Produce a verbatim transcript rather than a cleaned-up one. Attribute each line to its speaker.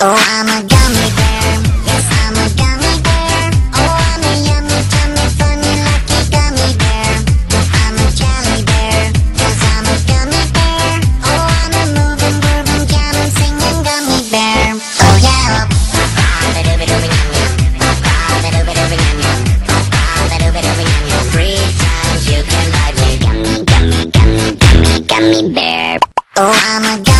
Speaker 1: Oh, I'm a gummy bear. Yes, I'm a gummy bear. Oh, I'm a yummy, tummy, funny, lucky gummy bear. I'm a jelly bear, 'cause I'm a gummy bear. Oh, I'm a moving, grooving, jamming, singing gummy bear. Oh, yeah. Three times you can ride me. Gummy, gummy, gummy, gummy, gummy bear. Oh, I'm a gummy